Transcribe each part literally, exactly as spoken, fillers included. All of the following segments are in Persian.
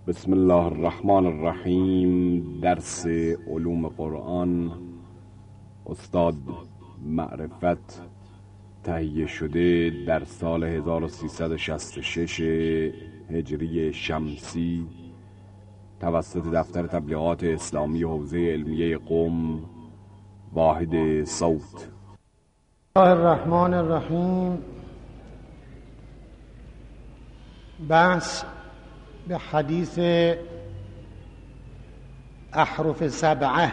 بسم الله الرحمن الرحیم. درس علوم قرآن، استاد معرفت، تهیه شده در سال هزار و سیصد و شصت و شش هجری شمسی توسط دفتر تبلیغات اسلامی حوزه علمیه قم، واحد صوت. الله الرحمن الرحیم. بحث به حدیث احرف سبعه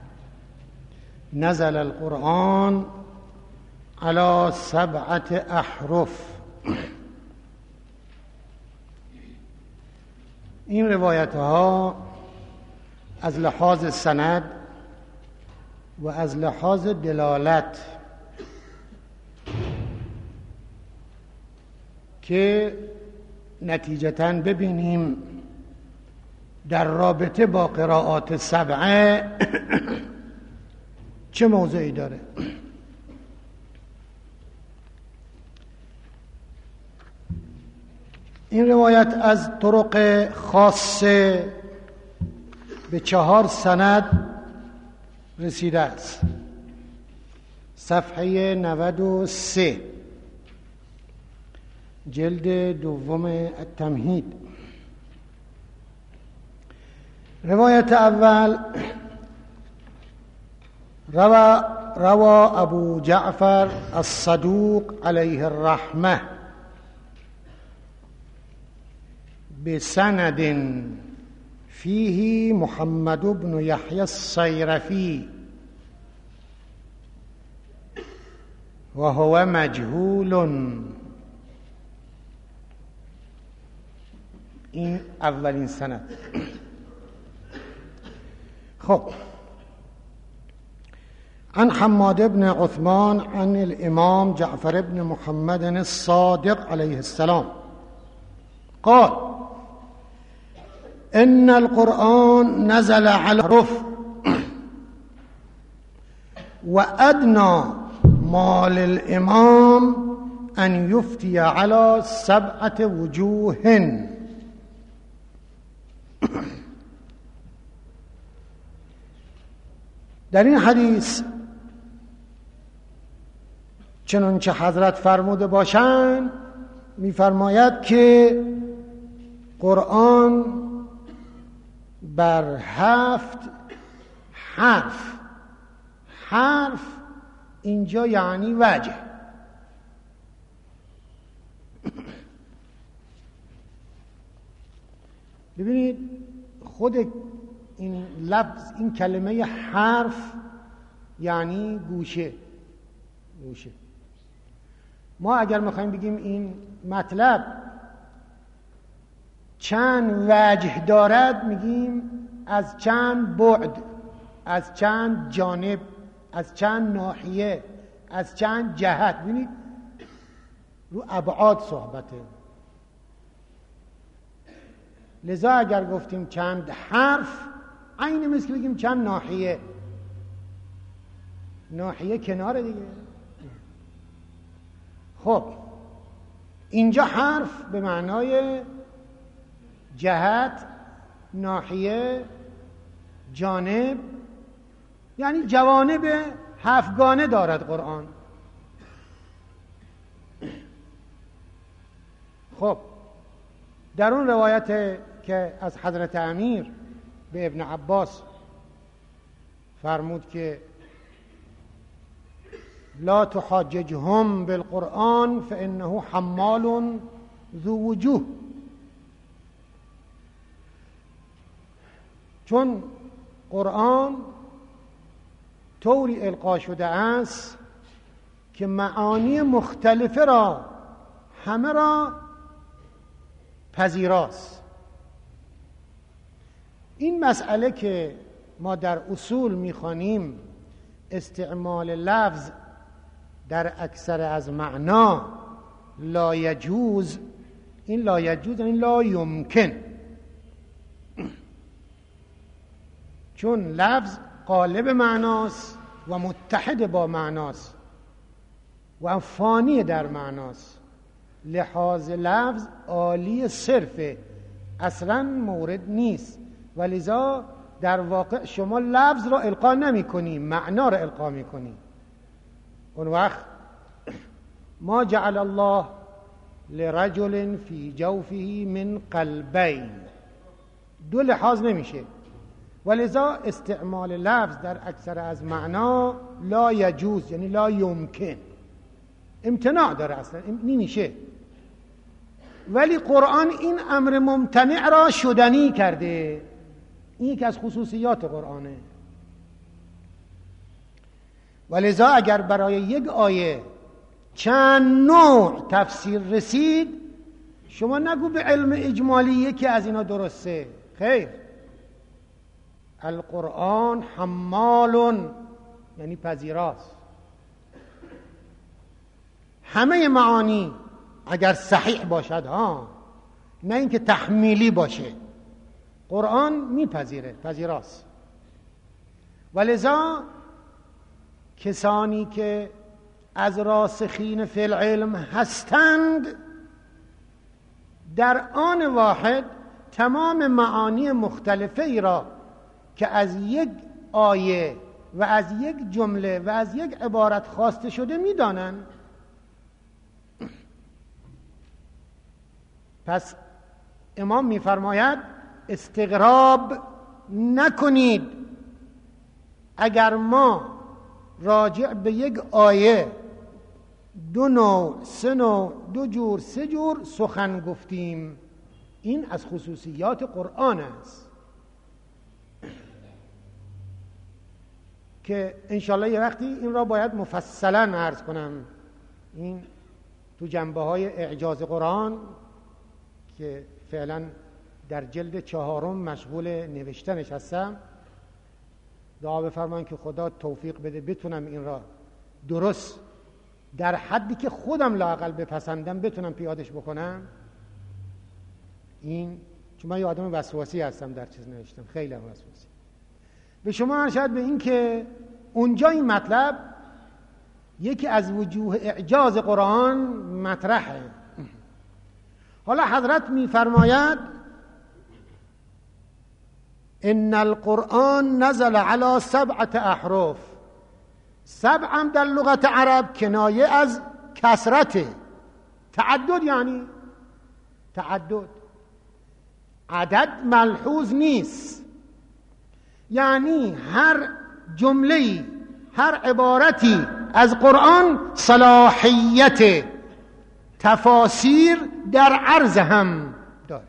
نزل القرآن على سبعة احرف. این روایت ها از لحاظ سند و از لحاظ دلالت که نتیجتاً ببینیم در رابطه با قرائات سبعه چه موضوعی داره. این روایت از طرق خاصه به چهار سند رسیده است. صفحه نود و سه جلد دوم التمهید. روایت اول روى روى ابو جعفر الصدوق علیه الرحمه بسند فيه محمد بن يحيى الصيرفي وهو مجهول. این اولین سند. خب، عن حماد بن عثمان عن الامام جعفر بن محمد الصادق عليه السلام قال ان القرآن نزل على الحرف وادنى ما للامام ان يفتي على سبعة وجوه. در این حدیث چنانچه حضرت فرموده باشند می‌فرماید که قرآن بر هفت حرف، حرف اینجا یعنی وجه، ببینید خود این لفظ، این کلمه حرف یعنی گوشه. گوشه ما اگر میخوایم بگیم این مطلب چند وجه دارد، میگیم از چند بعد، از چند جانب، از چند ناحیه، از چند جهت. ببینید رو ابعاد صحبته. لذا اگر گفتیم چند حرف، عین مثل که بگیم چند ناحیه. ناحیه کناره دیگه. خب اینجا حرف به معنای جهت، ناحیه، جانب، یعنی جوانب هفتگانه دارد قرآن. خب در اون روایت که از حضرت امیر به ابن عباس فرمود که لا تحاججهم بالقرآن فإنه حمال ذو وجوه، چون قرآن طوری القا شده است که معانی مختلفه را همه را پذیراست. این مسئله که ما در اصول میخوانیم استعمال لفظ در اکثر از معنا لا یجوز، این لا یجوز یعنی لا یمکن، چون لفظ قالب معناست و متحد با معناست و فانی در معناست. لحاظ لفظ عالی صرفه، اصلا مورد نیست و لذا در واقع شما لفظ را القا نمی کنی، معنا را القا می کنی. اون وقت ما جعل الله لرجل فی جوفه من قلبین، دو لحاظ نمیشه، ولذا استعمال لفظ در اکثر از معنا لا یجوز، یعنی لا یمکن، امتناع داره، اصلا نمیشه. ولی قرآن این امر ممتنع را شدنی کرده. این یکی از خصوصیات قرآنه. ولذا اگر برای یک آیه چند نوع تفسیر رسید، شما نگو به علم اجمالی یکی از اینا درسته، خیر. القرآن حمال، یعنی پذیراست. همه معانی اگر صحیح باشد، ها، نه اینکه تحمیلی باشه، قرآن میپذیره، پذیراست. ولذا کسانی که از راسخین فی العلم هستند در آن واحد تمام معانی مختلفه ای را که از یک آیه و از یک جمله و از یک عبارت خواسته شده میدانند. پس امام میفرماید استغراب نکنید اگر ما راجع به یک آیه دو نوع، سه نوع، دو جور، سه جور سخن گفتیم. این از خصوصیات قرآن است که انشالله یه وقتی این را باید مفصلا عرض کنم. این تو جنبه های اعجاز قرآن که فعلا در جلد چهارم مشغول نوشتنش هستم، دعا بفرمایید که خدا توفیق بده بتونم این را درست در حدی که خودم لااقل بپسندم بتونم پیادش بکنم. این چون من یه آدم وسواسی هستم، در چیز نوشتم خیلی هم وسواسی. به شما ارشاد به این که اونجا این مطلب یکی از وجوه اعجاز قرآن مطرحه. حالا حضرت میفرماید ان القرآن نزل على سبعة احرف. سبع هم در لغت عرب کنایه از کثرت، تعدد، یعنی تعدد، عدد ملحوظ نیست. یعنی هر جمله‌ای، هر عبارتی از قرآن صلاحیت تفاسیر در عرض هم داره.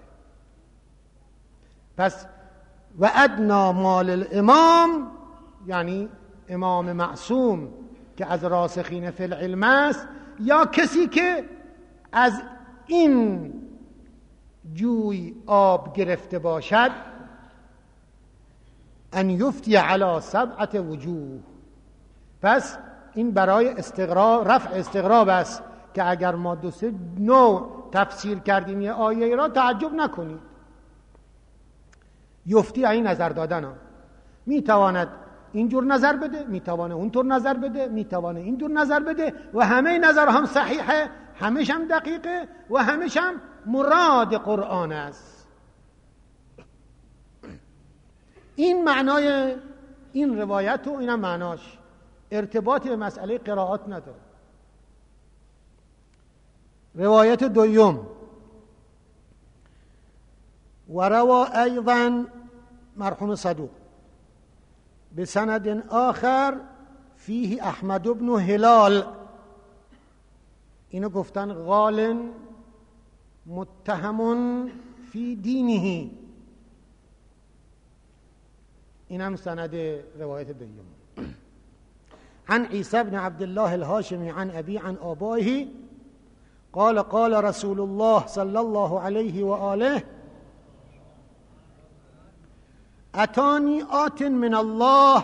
پس و ادنا مال الامام، یعنی امام معصوم که از راسخین فی العلم است، یا کسی که از این جوی آب گرفته باشد، ان یفتی علی سبعة وجوه. پس این برای استغراب، رفع استغراب است که اگر ما دو سه نوع تفسیر کردیم یه آیه را تعجب نکنید. یفتی این نظر دادن ها. می تواند اینجور نظر بده، می تواند اونطور نظر بده، می تواند اینطور نظر بده و همه نظر هم صحیحه، همش هم دقیقه و همش هم مراد قرآن است. این معنای این روایت و اینم معناش ارتباط به مسئله قرائات نداره. روایت دوم و روا ایضا مرحوم صدوق بسند آخر فیه احمد بن هلال، اینو گفتن غال متهم فی دینه. اینم سند روایت دوم. عن عیسی بن عبد الله الهاشمی عن ابی عن آبائه قال قال رسول الله صلی الله علیه و آله اتانی آت من الله.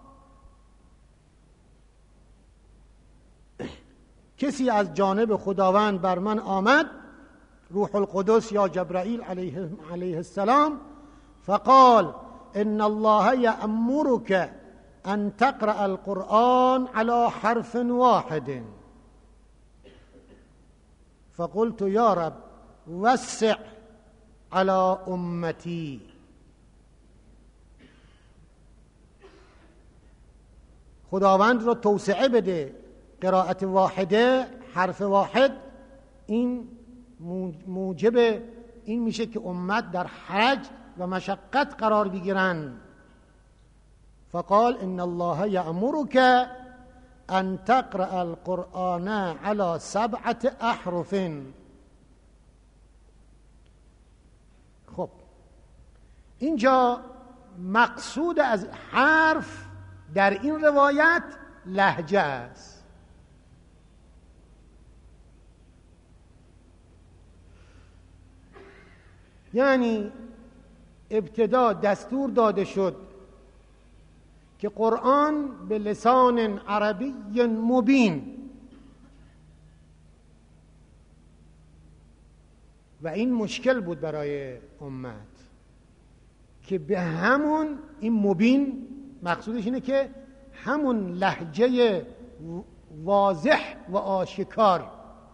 کسی از جانب خداوند بر من آمد، روح القدس یا جبرائیل علیه, علیه السلام، فقال ان الله یأمرک ان تقرأ القرآن على حرف واحد. فقلت یا رب وسع علی امتی. خداوند رو توسعه بده. قرائت واحده، حرف واحد، این موجب این میشه که امت در حرج و مشقت قرار بگیرن. فقال ان الله یأمرک ان تقرأ القرآن على سبعة احرف. خب اینجا مقصود از حرف در این روایت لهجه است. یعنی ابتدا دستور داده شد که قرآن به لسان عربی مبین، و این مشکل بود برای امت که به همون این مبین مقصودش اینه که همون لهجه واضح و آشکار،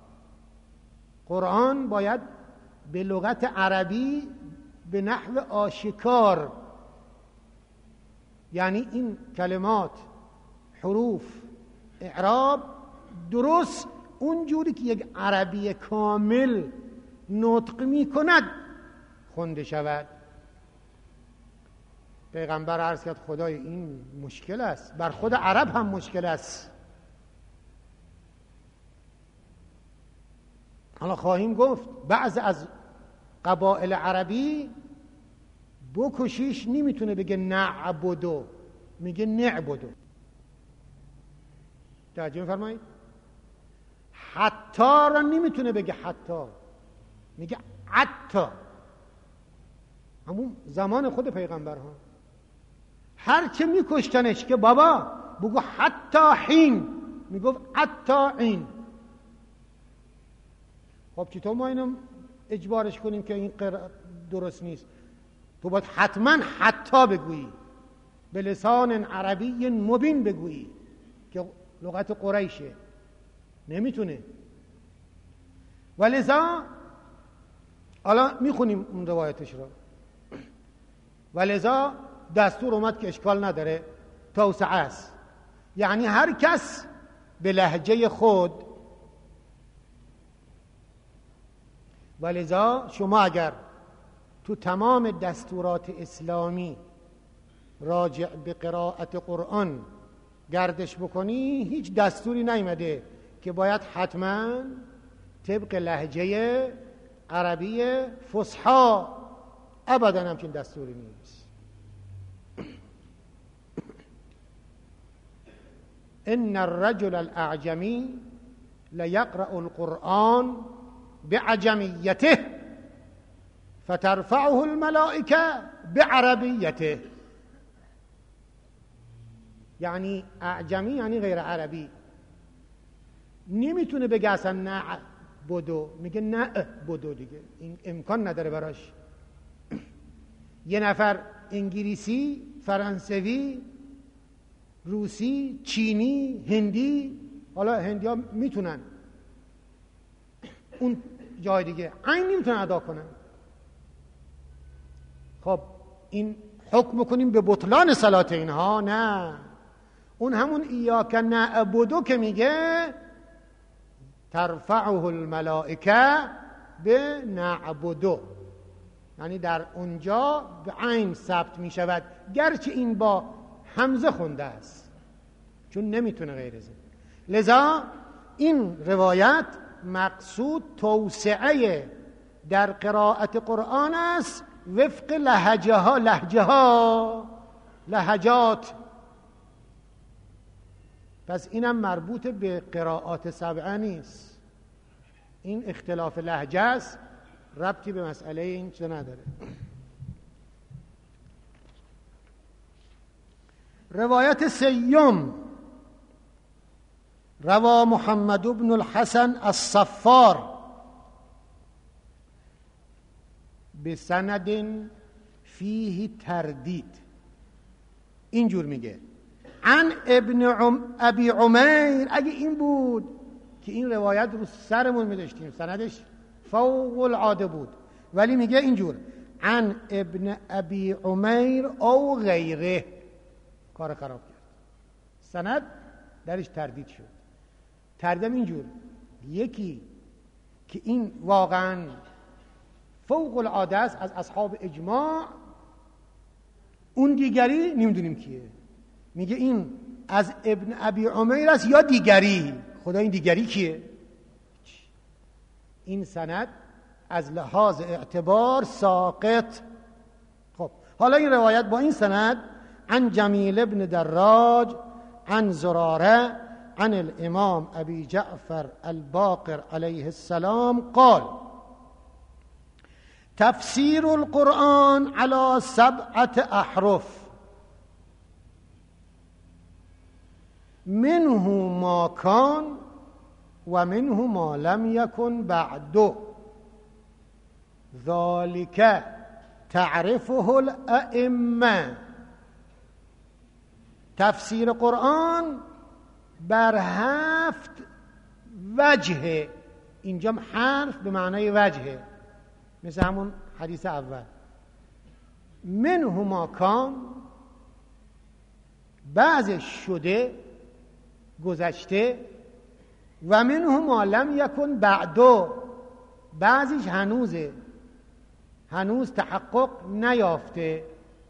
قرآن باید به لغت عربی به نحو آشکار، یعنی این کلمات، حروف، اعراب درست اونجوری که یک عربی کامل نطق می کند خونده شود. پیغمبر عرض کرد خدای این مشکل است، بر خود عرب هم مشکل است. حالا خواهیم گفت بعض از قبایل عربی بکشیش نمیتونه بگه نعبدو، میگه نعبدو. توجه می‌فرمایید؟ حتی را نمیتونه بگه حتی، میگه حتی. همون زمان خود پیغمبر ها هر چه میکشتنش که بابا بگو حتی حین، میگفت حتی این. خب چطور ما اینو اجبارش کنیم که این قرائت درست نیست؟ تو باید حتما حتی بگویی، به لسان عربی مبین بگویی که لغت قریشه. نمیتونه. ولذا حالا میخونیم اون روایتش رو. ولذا دستور اومد که اشکال نداره، توسعه است، یعنی هر کس به لهجه خود. ولذا شما اگر تو تمام دستورات اسلامی راجع به قرائت قرآن گردش بکنی، هیچ دستوری نیامده که باید حتما طبق لهجه عربی فصحی، ابدا همچین دستوری نیست. ان الرجل الاعجمی لیقرأ القرآن بعجمیته فترفعه الملائکه بعربیته. یعنی اعجمی یعنی غیر عربی، نمیتونه بگه اصلا نه بدو، میگه نه بدو دیگه، این امکان نداره براش. یه نفر انگلیسی، فرانسوی، روسی، چینی، هندی، حالا هندی ها میتونن اون جای دیگه عین نمیتونن ادا کنن. خب این حکم کنیم به بطلان صلات اینها؟ نه، اون همون ایاک نعبدو که میگه ترفعه الملائکه به نعبدو، یعنی در اونجا به عین ثبت میشود، گرچه این با همزه خونده است چون نمیتونه غیر از این. لذا این روایت مقصود توسعه در قرائت قرآن است وفق لهجه ها لهجه ها لهجات. پس اینم مربوط به قرائات سبعه نیست، این اختلاف لهجه است، ربطی به مسئله این چه نداره. روایت سیم، روا محمد بن الحسن الصفار بسند فیه تردید، اینجور میگه عن ابن عم ابی عمیر. اگه این بود که این روایت رو سرمون میداشتیم، سندش فوق العاده بود، ولی میگه اینجور عن ابن ابی عمیر او غیره، کار خراب کرد، سند درش تردید شد. تردیم اینجور یکی که این واقعا فوق العاده است از اصحاب اجماع، اون دیگری نمیدونیم کیه، میگه این از ابن ابی عمیر است یا دیگری، خدا این دیگری کیه؟ این سند از لحاظ اعتبار ساقط. خب حالا این روایت با این سند عن جمیل ابن دراج عن زراره عن الامام ابی جعفر الباقر علیه السلام قال تفسیر القرآن على سبعة احرف منه ما کان و منه ما لم یکن بعد ذلك تعرفه الائمه. تفسیر قرآن بر هفت وجه، اینجا حرف به معنای وجه، مثل همون حدیث اول. منه ما کان، بعضش شده گذشته، و منه ما لم یکن بعدو، بعضیش هنوزه، هنوز تحقق نیافته.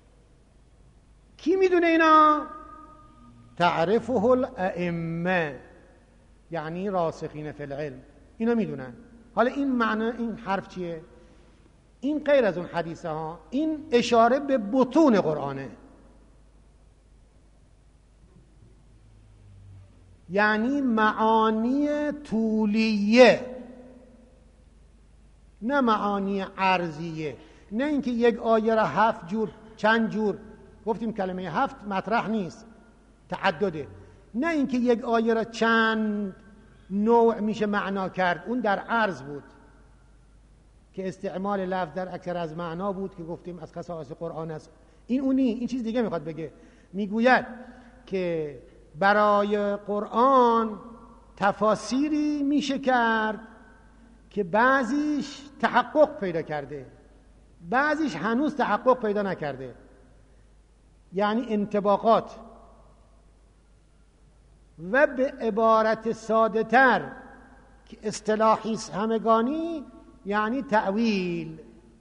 کی میدونه اینا؟ تعرفه الائمه، یعنی راسخین فی العلم، اینا میدونن. حالا این معنی این حرف چیه؟ این غیر از اون حدیثه ها، این اشاره به بطون قرآنه، یعنی معانی طولیه، نه معانی عرضیه. نه اینکه یک آیه را هفت جور چند جور، گفتیم کلمه هفت مطرح نیست، تعدده. نه اینکه یک آیه را چند نوع میشه معنا کرد، اون در عرض بود که استعمال لفظ در اکثر از معنا بود که گفتیم از خصائص قرآن است. این اونی، این چیز دیگه میخواد بگه. میگوید که برای قرآن تفاسیری میشه کرد که بعضیش تحقق پیدا کرده، بعضیش هنوز تحقق پیدا نکرده، یعنی انطباقات. و به عبارت ساده تر که اصطلاحی همگانی، یعنی تأویل.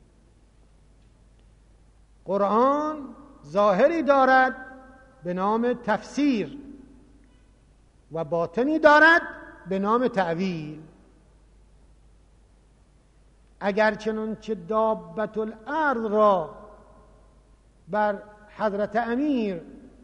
قرآن ظاهری دارد به نام تفسیر و باطنی دارد به نام تأویل. اگر چنانچه دابت الارض را بر حضرت امیر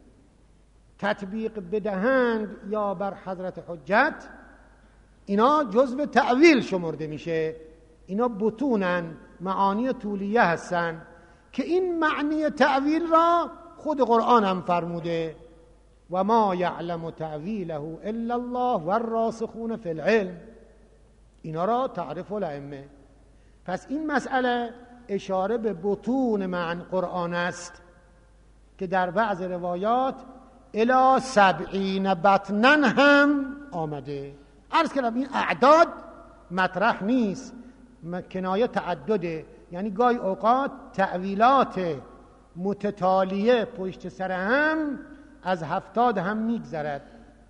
تطبیق بدهند یا بر حضرت حجت، اینا جزو تأویل شمرده میشه. اینا بطونن، معانی طولیه هستن که این معنی تأویل را خود قرآن هم فرموده و ما یعلم تأویله الا الله والراسخون فی العلم. اینا را تعرف الائمه. پس این مسئله اشاره به بطون معنی قرآن است که در بعض روایات الی سبعین بطنا هم آمده. عرض کردم این اعداد مطرح نیست، کنایه تعدده، یعنی گاهی اوقات تأویلات متتالیه پشت سر هم از هفتاد هم میگذرد.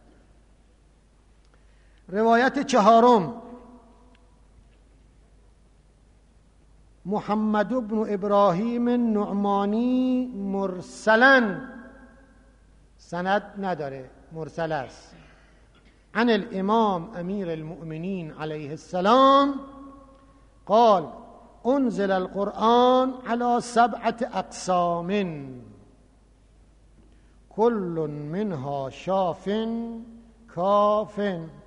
روایت چهارم، محمد بن ابراهیم النعمانی مرسلا، سند نداره، مرسل است، عن الامام امیر المؤمنین علیه السلام قال انزل القرآن على سبعة اقسام كل منها شاف کاف.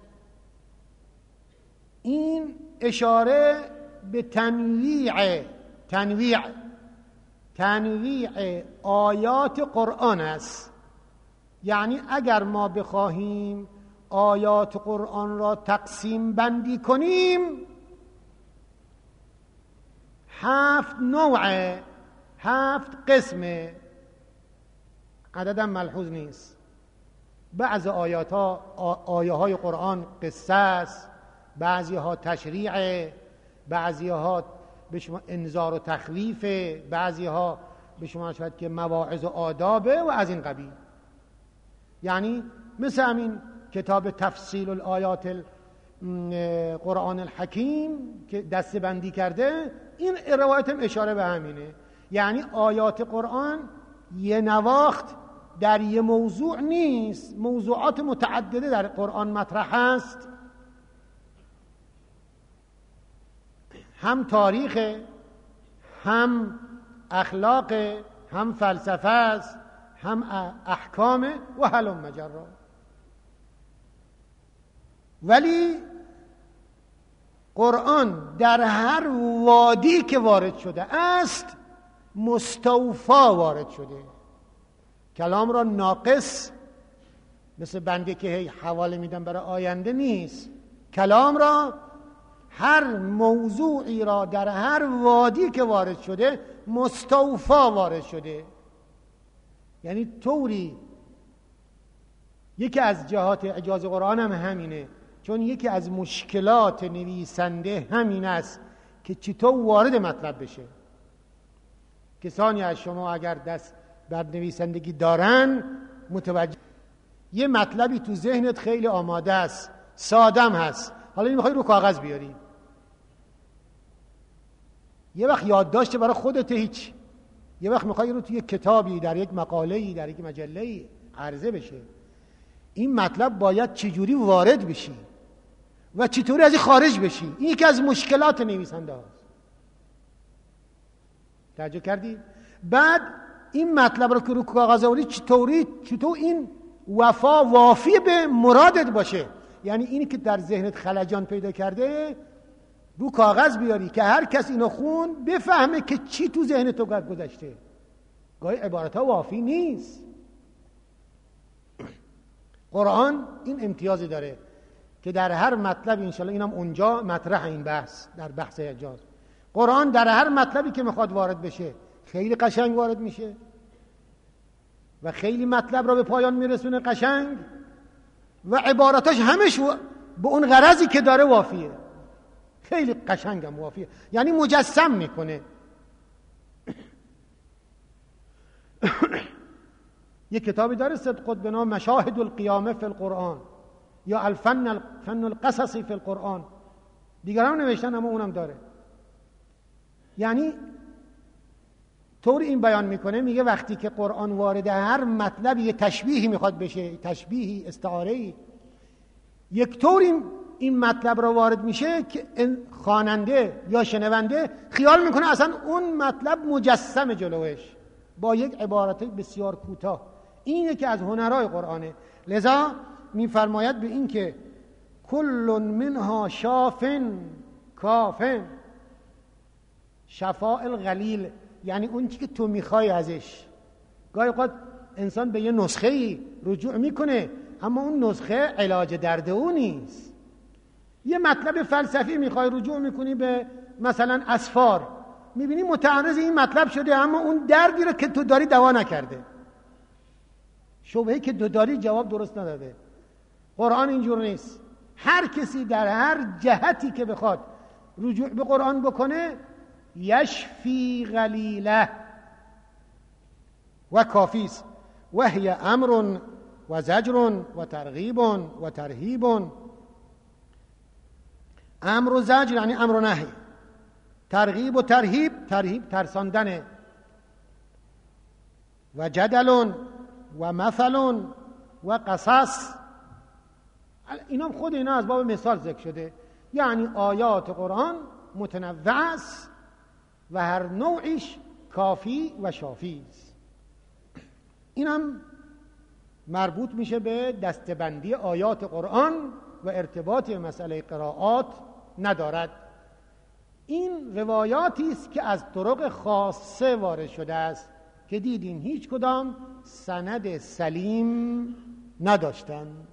این اشاره به تنویع تنویع تنویع آیات قرآن است. یعنی اگر ما بخواهیم آیات قرآن را تقسیم بندی کنیم، هفت نوعه، هفت قسمه، عددم ملحوظ نیست. بعض آیات ها آیه های قرآن قصه است، بعضی ها تشریعه، بعضی ها به شما انذار و تخویف، بعضی ها به شما شاید که مواعظ و آدابه و از این قبیل. یعنی مثل همین کتاب تفصیل الآیات قرآن الحکیم که دسته بندی کرده، این روایت هم اشاره به همینه. یعنی آیات قرآن یه نواخت در یه موضوع نیست، موضوعات متعدده در قرآن مطرح هست، هم تاریخ، هم اخلاق، هم فلسفه است، هم احکام و هلم مجرا. ولی قرآن در هر وادی که وارد شده است مستوفا وارد شده، کلام را ناقص مثل بنده که هی حواله میدن برای آینده نیست، کلام را هر موضوعی را در هر وادی که وارد شده مستوفا وارد شده. یعنی طوری یکی از جهات اعجاز قرآن هم همینه، چون یکی از مشکلات نویسنده همین است که چطور وارد مطلب بشه. کسانی از شما اگر دست بر نویسندگی دارن متوجه، یه مطلبی تو ذهنت خیلی آماده است، سادم هست، حالا این میخوای رو کاغذ بیاری، یه وقت یادداشت برای خودت هیچ، یه وقت میخوای رو توی یک کتابی، در یک مقاله‌ای، در یک مجله‌ای عرضه بشه. این مطلب باید چجوری وارد بشی و چطوری از این خارج بشی، این یکی از مشکلات نویسنده هاست. توجه کردی؟ بعد این مطلب رو که رو کاغذ آوردی چطوری چطور این وفا وافی به مرادت باشه، یعنی اینی که در ذهنت خلجان پیدا کرده رو کاغذ بیاری که هر کس اینو خون بفهمه که چی تو ذهن تو گذشته. گاهی عبارت ها وافی نیست. قرآن این امتیازی داره که در هر مطلب، انشالله اینم اونجا مطرح این بحث در بحث اعجاز، قرآن در هر مطلبی که میخواد وارد بشه خیلی قشنگ وارد میشه و خیلی مطلب را به پایان میرسونه قشنگ و عباراتش همش به اون غرضی که داره وافیه، خیلی قشنگم وافیه، یعنی مجسم میکنه. یک کتابی داره صدقت به نام مشاهد القیامه فی القرآن یا الفن فن القصصی فی القرآن، دیگران نوشتن اما اونم داره. یعنی طور این بیان میکنه، میگه وقتی که قرآن وارد هر مطلب یه تشبیهی میخواد بشه، تشبیهی، استعاره‌ای، یک طور این, این مطلب را وارد میشه که خواننده یا شنونده خیال میکنه اصلا اون مطلب مجسم جلوش با یک عبارت بسیار کوتاه. این یکی از هنرهای قرآنه. لذا میفرماید به این که کل منها شافن کافن، شفاء الغلیل، یعنی اون چی که تو میخوای ازش. گاهی اوقات انسان به یه نسخه‌ای رجوع میکنه اما اون نسخه علاج درد اون نیست. یه مطلب فلسفی میخوای رجوع میکنی به مثلا اسفار، میبینی متعرض این مطلب شده اما اون دردی رو که تو داری دوا نکرده، شبهه‌ای که تو داری جواب درست نداده. قرآن اینجور نیست. هر کسی در هر جهتی که بخواد رجوع به قرآن بکنه یشفی غلیله و کافیست. و هی امر و زجر و ترغیب و ترهیب. امر و زجر یعنی امر و نهی، ترغیب و ترهیب، ترهیب ترساندنه، و جدل و مثل و قصص، اینا خود اینا از باب مثال ذکر شده. یعنی آیات قرآن متنوع است و هر نوعش کافی و شافی است. اینم مربوط میشه به دستبندی آیات قرآن و ارتباط مسئله قرائات ندارد. این روایاتی است که از طرق خاصه وارد شده است که دیدین هیچ کدام سند سلیم نداشتند.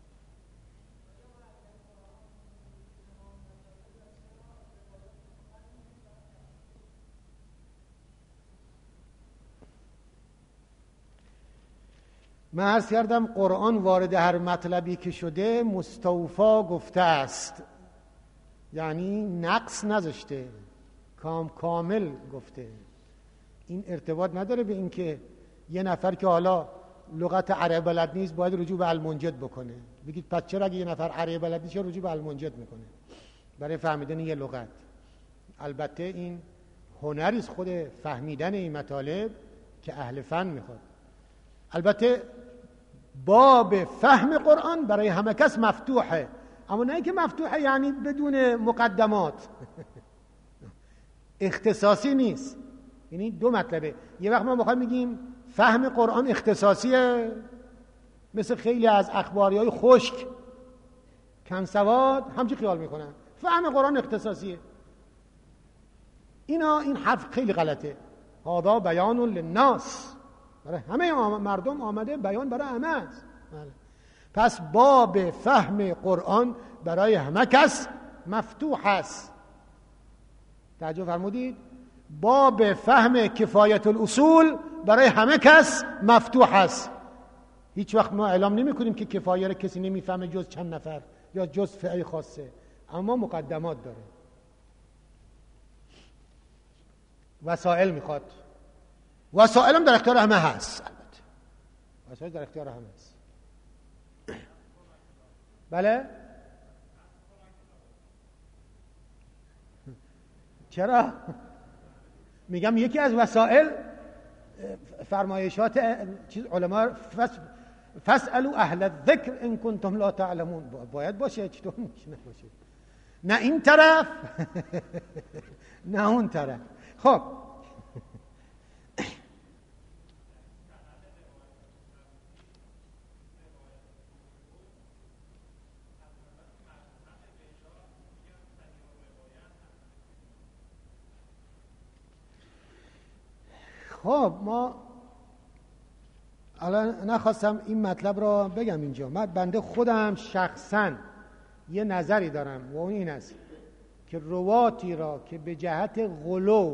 من عرض کردم قرآن وارد هر مطلبی که شده مستوفا گفته است، یعنی نقص نذاشته، کام کامل گفته. این ارتباط نداره به اینکه یه نفر که حالا لغت عربی بلد نیست باید رجوع به المنجد بکنه. بگید پس چرا اگه یه نفر عربی بلد نیست چرا رجوع به المنجد میکنه؟ برای فهمیدن یه لغت. البته این هنری است خود فهمیدن این مطالب که اهل فن میخواد. البته باب فهم قرآن برای همه کس مفتوحه، اما نه که مفتوحه یعنی بدون مقدمات اختصاصی نیست. یعنی دو مطلبه. یه وقت ما میخوایم بگیم فهم قرآن اختصاصیه، مثل خیلی از اخباریای خشک کم سواد همچی خیال میکنن فهم قرآن اختصاصیه. اینا این حرف خیلی غلطه. هذا بیان للناس، برای همه مردم آمده، بیان برای همه است. پس باب فهم قرآن برای همه کس مفتوح است. توجه فرمودید؟ باب فهم کفایت الاصول برای همه کس مفتوح است. هیچ وقت ما اعلام نمی کنیم که کفایه را کسی نمیفهمه جز چند نفر یا جز فئه خاصه، اما مقدمات داره. وسائل میخواد. وسائل هم در اختیار همه هست. البته وسائل در اختیار همه هست. بله؟ چرا؟ میگم یکی از وسائل فرمایشات چیز علما فاسالوا اهل الذکر ان کنتم لا تعلمون باید باشه. چطور میشه نباشه؟ نه این طرف نه اون طرف. خب خب ما الان نخواستم این مطلب را بگم اینجا. من بنده خودم شخصا یه نظری دارم و اون این است که رواتی را که به جهت غلو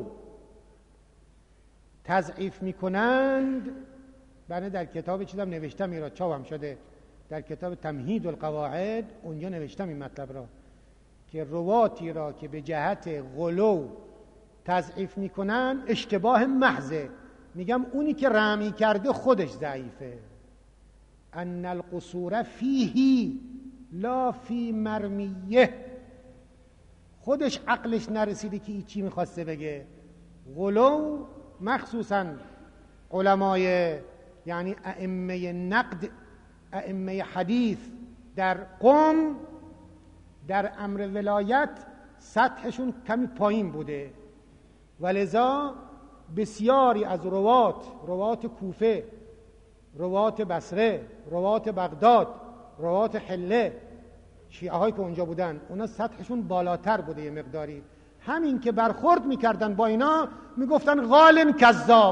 تضعیف میکنند، بنده در کتاب چیزم نوشتم، این را چاپم شده در کتاب تمهید القواعد، اونجا نوشتم این مطلب را که رواتی را که به جهت غلو تضعیف میکنن اشتباه محضه. میگم اونی که رمی کرده خودش ضعیفه. ان القصور فیه لا فی مرمیه. خودش عقلش نرسیده که چی میخواسته بگه. غلو مخصوصا علمای یعنی ائمه نقد، ائمه حدیث در قم در امر ولایت سطحشون کمی پایین بوده، ولذا بسیاری از روات، روات کوفه، روات بصره، روات بغداد، روات حله، شیعه هایی که اونجا بودن اونا سطحشون بالاتر بوده یه مقداری. همین که برخورد میکردن با اینا میگفتن غال کذاب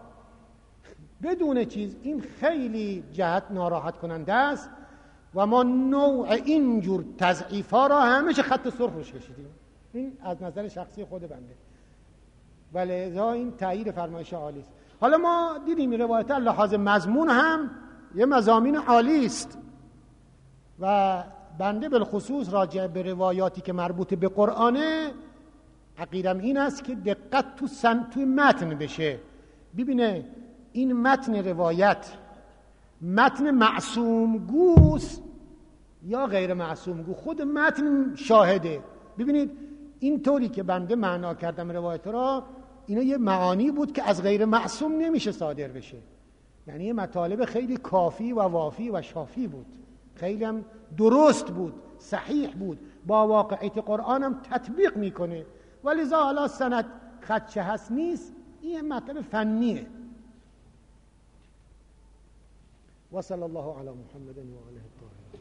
بدون چیز. این خیلی جهت ناراحت کننده است و ما نوع اینجور تضعیف ها را همیشه خط سرخ روش کشیدیم. این از نظر شخصی خود بنده، ولذا این تایید فرمایش عالی است. حالا ما دیدیم روایت لحاظ مضمون هم یه مضامین عالی است و بنده بالخصوص راجع به روایاتی که مربوط به قرآنه عقیدم این است که دقت تو سن تو متن بشه. ببینه این متن روایت متن معصوم گوست یا غیر معصوم گو، خود متن شاهده. ببینید این طوری که بنده معنا کردم روایت را، اینا یه معانی بود که از غیر معصوم نمیشه صادر بشه. یعنی یه مطالب خیلی کافی و وافی و شافی بود، خیلی هم درست بود، صحیح بود، با واقعیت قرآن هم تطبیق میکنه. ولذا حالا سند خدشه هست نیست، این مطلب فنیه. و صلی الله علی محمد و آله الطاهرین.